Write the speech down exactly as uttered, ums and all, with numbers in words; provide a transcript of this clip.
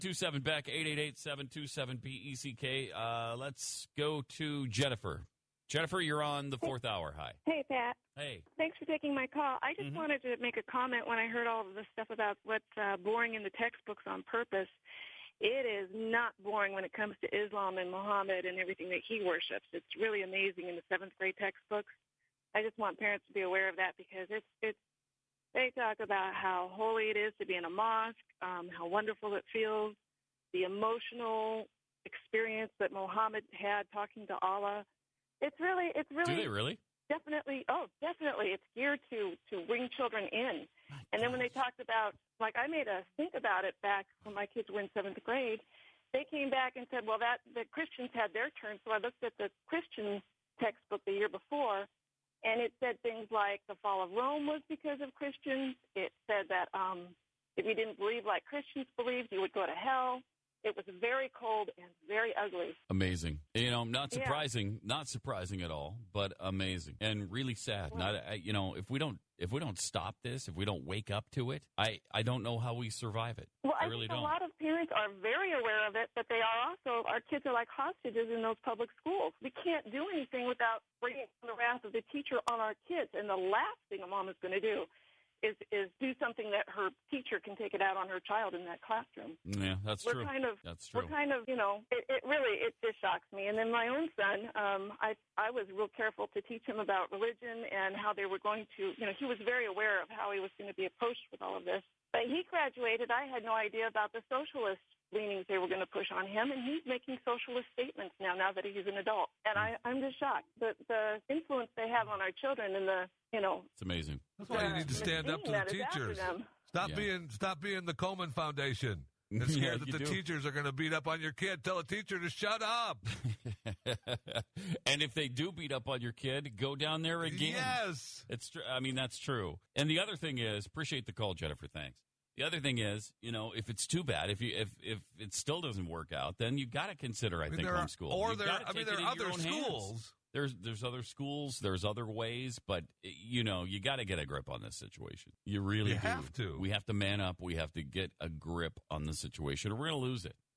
two seven Beck, eight eight eight, seven two seven, B E C K. Uh, let's go to Jennifer. Jennifer, you're on the fourth hour. Hi. Hey, Pat. Hey. Thanks for taking my call. I just Mm-hmm. wanted to make a comment when I heard all of this stuff about what's uh, boring in the textbooks on purpose. It is not boring when it comes to Islam and Muhammad and everything that he worships. It's really amazing in the seventh grade textbooks. I just want parents to be aware of that because it's it's. They talk about how holy it is to be in a mosque, um, how wonderful it feels, the emotional experience that Muhammad had talking to Allah. It's really, it's really, Do they really? Definitely. Oh, definitely. It's geared to to bring children in. My and then when they gosh. talked about, like, I made us think about it back when my kids were in seventh grade. They came back and said, well, that the Christians had their turn. So I looked at the Christian textbook the year before. And it said things like the fall of Rome was because of Christians. It said that um, if you didn't believe like Christians believed, you would go to hell. It was very cold and very ugly. Amazing. You know, not Yeah. surprising, not surprising at all, but amazing and really sad. Not, I, you know, if we don't, if we don't stop this, if we don't wake up to it, I, I don't know how we survive it. Well, I, I really think don't. a lot of parents are very aware of it, but they are also, our kids are like hostages in those public schools. We can't do anything without bringing the wrath of the teacher on our kids. And the last thing a mom is going to do is is do something that her teacher can take it out on her child in that classroom. Yeah, that's we're true. Kind of, that's true. We're kind of, you know, it, it really, it just shocks me. And then my own son, um, I I was real careful to teach him about religion and how they were going to, you know, he was very aware of how he was going to be approached with all of this. But he graduated. I had no idea about the socialist leanings they were going to push on him, and he's making socialist statements now, now that he's an adult. And I, I'm just shocked. The, the influence they have on our children and the, you know. It's amazing. That's why you need to stand up to the teachers. Stop Yeah. being stop being the Coleman Foundation. And Yeah, scared that you the do. teachers are going to beat up on your kid. Tell a teacher to shut up. And if they do beat up on your kid, go down there again. Yes. It's tr- I mean, that's true. And the other thing is, appreciate the call, Jennifer. Thanks. The other thing is, you know, if it's too bad, if you if if it still doesn't work out, then you got to consider, I, I mean, think, there are- homeschool. or You've there- gotta I mean, take there it are into your other own hands. schools. There's there's other schools, there's other ways, but you know, you got to get a grip on this situation. You really You do. have to. We have to man up. We have to get a grip on the situation, or we're going to lose it.